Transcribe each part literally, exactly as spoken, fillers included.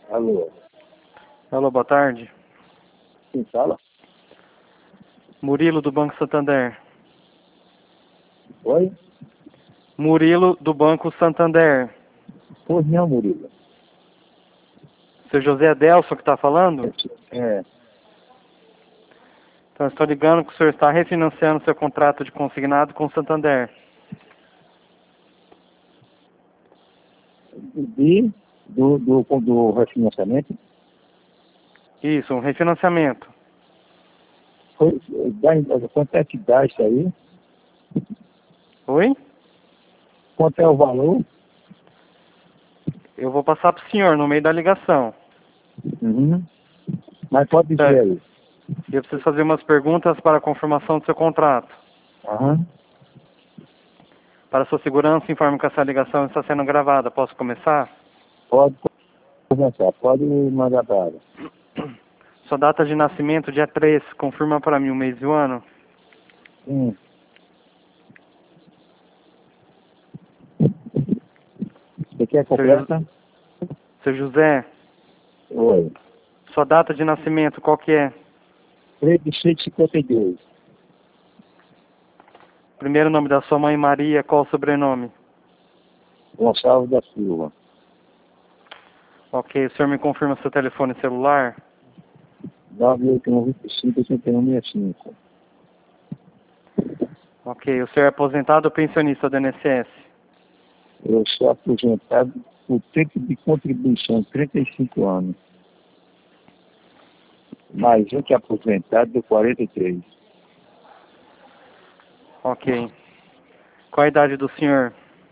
Alô? Alô, boa tarde. Quem fala? Murilo, do Banco Santander. Oi? Murilo, do Banco Santander. Pois não, Murilo. Seu José Adelson que está falando? É. Então, eu estou ligando que o senhor está refinanciando seu contrato de consignado com o Santander. E do, do, do refinanciamento? Isso, um refinanciamento. Foi, dá, quanto é que dá isso aí? Oi? Quanto é o valor? Eu vou passar para o senhor no meio da ligação. Uhum. Mas pode dizer É. aí. Eu preciso fazer umas perguntas para a confirmação do seu contrato. Aham. Para sua segurança, informe que essa ligação está sendo gravada. Posso começar? Pode começar, pode mandar para ela. Sua data de nascimento, dia três. Confirma para mim o mês e o ano. Sim. Você quer Seu, Jo- completa? seu José, Oi. sua data de nascimento, qual que é? três de seis de cinquenta e dois. Primeiro nome da sua mãe, Maria, qual o sobrenome? Gonçalves da Silva. Ok, o senhor me confirma seu telefone celular? nove oito um cinco cinco um seis cinco. Ok, o senhor é aposentado ou pensionista do I N S S? Eu sou aposentado por tempo de contribuição, trinta e cinco anos. Mais um que é aposentado de quarenta e três. Ok. Qual a idade do senhor?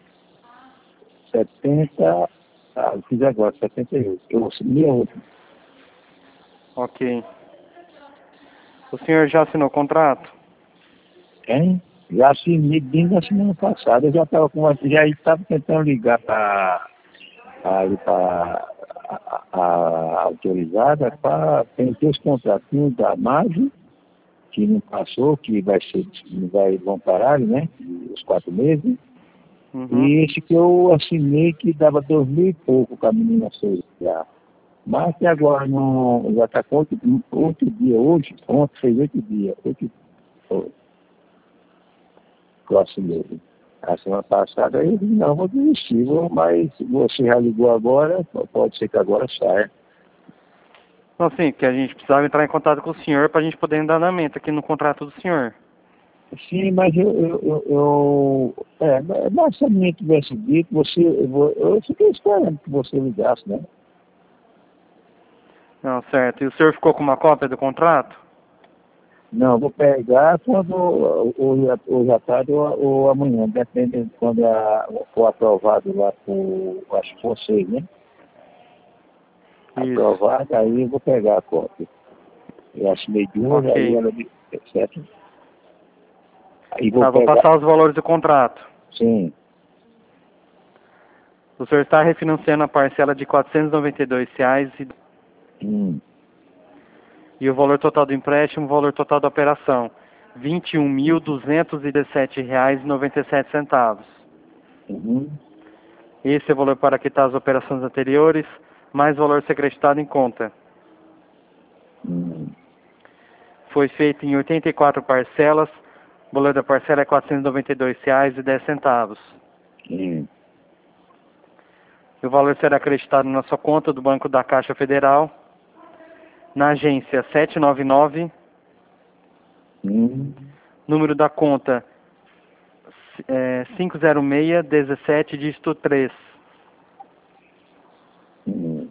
setenta, ah, eu fiz agora, setenta e oito. Eu assumi a outra. Ok. O senhor já assinou o contrato? Hein? Já assinei desde a semana passada, eu já estava com uma, já estava tentando ligar para a, a autorizada para ter os contratinhos da margem, que não passou, que vai ser, vai, vão parar, né? Os quatro meses. Uhum. E esse que eu assinei que dava dois mil e pouco com a menina já. Mas que agora não, já está com oito, oito dias hoje, ontem fez oito dias, oito foi, que eu assinei. A semana passada eu disse, não, vou desistir, vou, mas você já ligou agora, pode ser que agora saia. Então, assim, que a gente precisava entrar em contato com o senhor para a gente poder dar andamento aqui no contrato do senhor. Sim, mas eu, eu, eu, eu é, mas se a minha tivesse dito, você, eu, vou- eu fiquei esperando que você ligasse, né? Não, certo. E o senhor ficou com uma cópia do contrato? Não, vou pegar quando, ou, já- ou já tarde ou, ou amanhã, depende de quando a, for aprovado lá por, acho que vocês, né? Isso. Aprovado, aí eu vou pegar a cópia. Eu assinei de hoje, aí Ok. ela me, certo? Aí vou Tá, vou pegar, passar os valores do contrato. sim, O senhor está refinanciando a parcela de quatrocentos e noventa e dois reais e, hum, e o valor total do empréstimo, o valor total da operação, vinte e um mil duzentos e dezessete reais e noventa e sete centavos. uhum, Esse é o valor para quitar as operações anteriores, mais o valor ser acreditado em conta. hum, Foi feito em oitenta e quatro parcelas, o valor da parcela é quatrocentos e noventa e dois reais e dez centavos. hum, E o valor será acreditado na sua conta do Banco da Caixa Federal, na agência sete nove nove, hum, número da conta é, cinco zero seis, dezessete, dígito três. hum.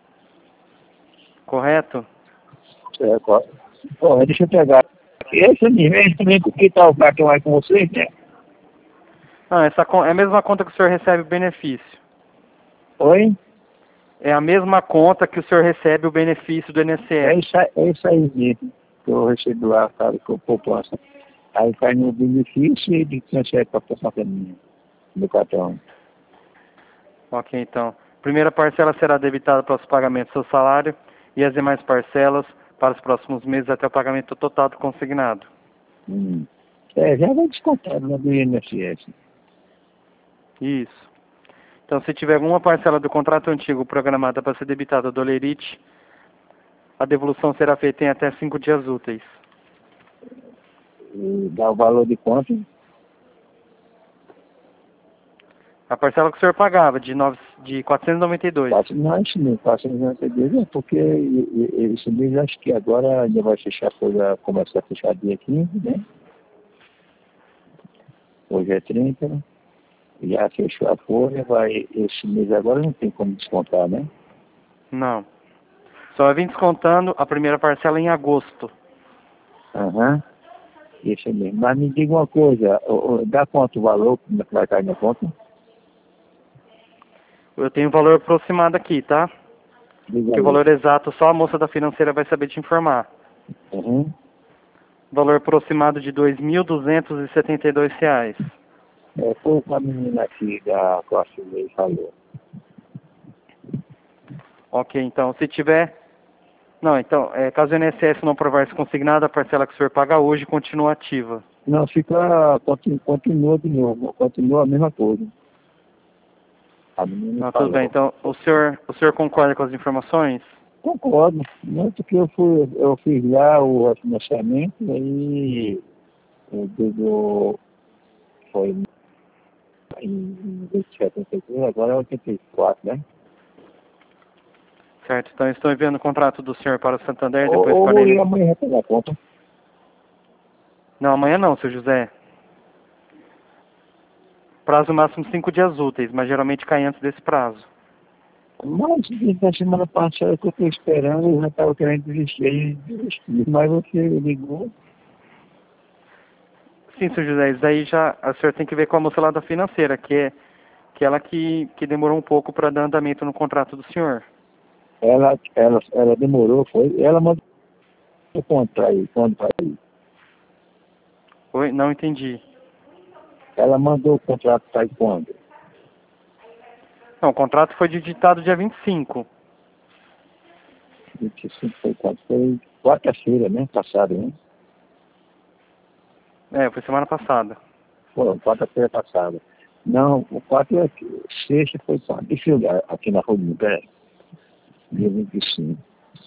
Correto? É, ó, ó, deixa eu pegar. Esse mesmo, esse também que está o cartão aí com vocês, né? Não, essa con- é a mesma conta que o senhor recebe o benefício. Oi? É a mesma conta que o senhor recebe o benefício do É I N S S. isso, aí- é isso aí mesmo, que eu recebo lá, sabe, com a poupança. Aí cai no benefício e de transfere para a poupança minha, do cartão. Ok, então. Primeira parcela será debitada para os pagamentos do seu salário e as demais parcelas para os próximos meses até o pagamento total do consignado. Hum. É, já vai descontado lá do I N S S. Isso. Então, se tiver alguma parcela do contrato antigo programada para ser debitada do Olerite, a devolução será feita em até cinco dias úteis. E dá o valor de quanto? A parcela que o senhor pagava, de, nove, de quatrocentos e noventa e dois. Quatro, não, isso mesmo, quatrocentos e noventa e dois, é porque e- e- esse mês acho que agora ainda vai fechar a coisa, começa a fechar dia quinze, né? Hoje é trinta, né? Já fechou a folha, vai, esse mês agora não tem como descontar, né? Não. Só vai vir descontando a primeira parcela em agosto. Aham, isso mesmo. Mas me diga uma coisa, ô, ô, dá quanto o valor que vai cair na conta? Eu tenho o valor aproximado aqui, tá? Diga Que o aí. valor exato só a moça da financeira vai saber te informar. Uhum. Valor aproximado de dois mil duzentos e setenta e dois reais. É, foi com a menina aqui da classe B falou. Ok, então, se tiver... Não, então, é, caso o I N S S não aprovar esse consignado, a parcela que o senhor paga hoje continua ativa. Não, fica, continua, continua de novo, continua a mesma coisa. A menina Não, tudo falou. bem. Então, o senhor, o senhor concorda com as informações? Concordo, muito que eu fui, eu fiz lá o refinanciamento, aí o do foi em setenta e três, agora é oitenta e quatro, né? Certo. Então, estou enviando o contrato do senhor para o Santander, depois Ou, para ou e ele... amanhã vai pegar a conta. Não, amanhã não, seu José. Prazo máximo cinco dias úteis, mas geralmente cai antes desse prazo. Mas da semana passada que eu estou esperando, eu já estava querendo desistir, aí desisti. Mas você ligou. Sim, seu José, isso aí já a senhora tem que ver com a moça lá da financeira, que é que ela que, que demorou um pouco para dar andamento no contrato do senhor. Ela, ela, ela demorou, foi. Ela mandou o contra aí, quando para aí. Oi? Não entendi. Ela mandou o contrato para aí quando? Não, o contrato foi digitado dia vinte e cinco. vinte e cinco foi quando? Foi quarta-feira, né? Passada, né? É, foi semana passada. Foi, quarta-feira passada. Não, o quarto é que sexta foi quando? Deixa eu olhar aqui na Rua do Pé. Dia vinte e cinco.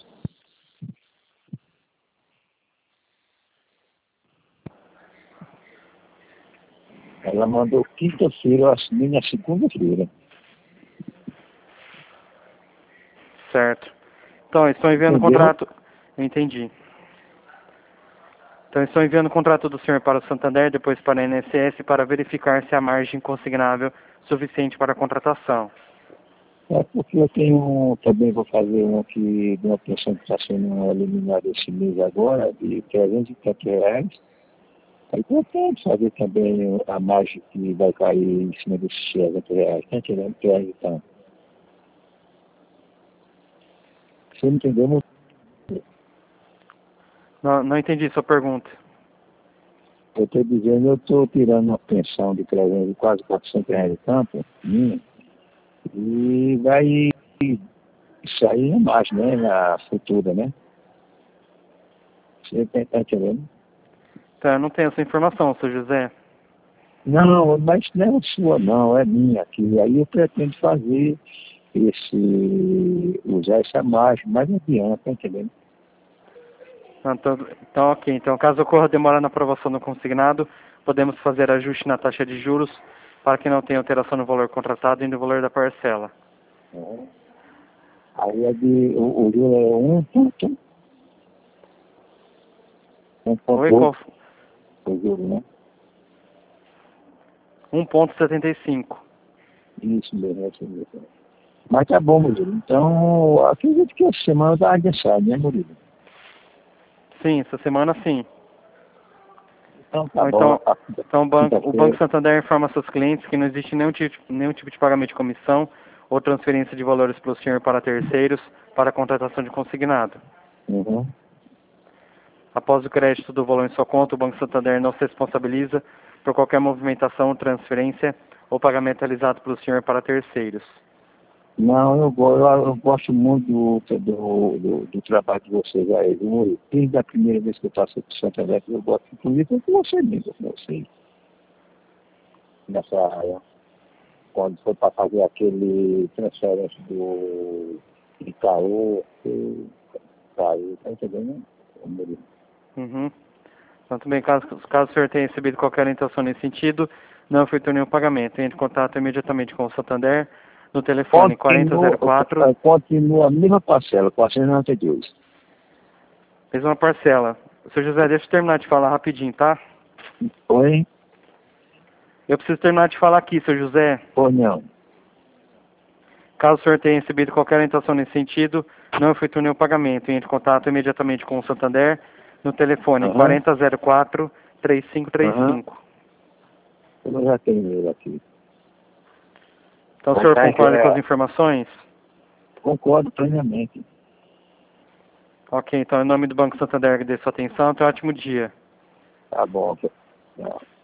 Ela mandou quinta-feira, eu assinei na segunda-feira. Certo. Então, eu estou enviando o Entendeu? contrato. Eu entendi. Então, eu estou enviando o contrato do senhor para o Santander, depois para a I N S S, para verificar se há margem consignável suficiente para a contratação. É porque eu tenho, também vou fazer um aqui de uma pensão que está sendo eliminada esse mês agora, de trezentos e tantos reais. Aí eu tenho que fazer também a margem que vai cair em cima desses trezentos reais. Está entendendo? trezentos e tanto. Você não entendeu? Não. Não, não entendi sua pergunta. Eu estou dizendo, eu estou tirando uma pensão de trezentos, quase quatrocentos reais de tanto, minha, e vai sair a mais, né, na futura, né? Você está entendendo? Então, eu não tenho essa informação, seu José. Não, mas não é sua não, é minha aqui. Aí eu pretendo fazer esse, usar essa margem, mas não adianta, tá entendendo? Então, então, ok. Então, caso ocorra demora na aprovação do consignado, podemos fazer ajuste na taxa de juros para que não tenha alteração no valor contratado e no valor da parcela. É. Aí é de, o, o juro é um ponto, um Oi, ponto qual? oito, o juro, né? um vírgula setenta e cinco. Isso mesmo, é isso mesmo. Mas tá bom, Murilo. Então, acredito que essa semana tá adiantado, né, Murilo? Sim, essa semana sim. Então tá Ou bom. então, então o, banco, o Banco Santander informa seus clientes que não existe nenhum tipo, nenhum tipo de pagamento de comissão ou transferência de valores para o senhor para terceiros para a contratação de consignado. Uhum. Após o crédito do valor em sua conta, o Banco Santander não se responsabiliza por qualquer movimentação, transferência ou pagamento realizado pelo senhor para terceiros. Não, eu, go- eu, eu gosto muito do, do, do, do trabalho de vocês aí, viu, Murilo? Desde a primeira vez que eu passei por Santa Elétrica, eu gosto, inclusive, com você mesmo, com vocês, nessa área. quando foi para fazer aquele transferência do Itaú, que caiu, tá entendendo? Uhum. Então, também, caso, caso o senhor tenha recebido qualquer orientação nesse sentido, não efetuou nenhum pagamento. Entre em contato imediatamente com o Santander no telefone quarenta zero quatro. Continua, continua a mesma parcela, quatrocentos e noventa e dois. Mesma parcela. Seu José, deixa eu terminar de falar rapidinho, tá? Oi? Eu preciso terminar de falar aqui, seu José. Ou não? Caso o senhor tenha recebido qualquer orientação nesse sentido, não efetuou nenhum pagamento. Entre em contato imediatamente com o Santander no telefone Uhum. quarenta zero quatro, três cinco três cinco. Uhum. Eu já tenho ele aqui. Então, o Bom, senhor tá, concorda é, com as informações? Concordo plenamente. Ok, então, em nome do Banco Santander, agradeço a sua atenção. Tenha um ótimo dia. Tá bom. Tá.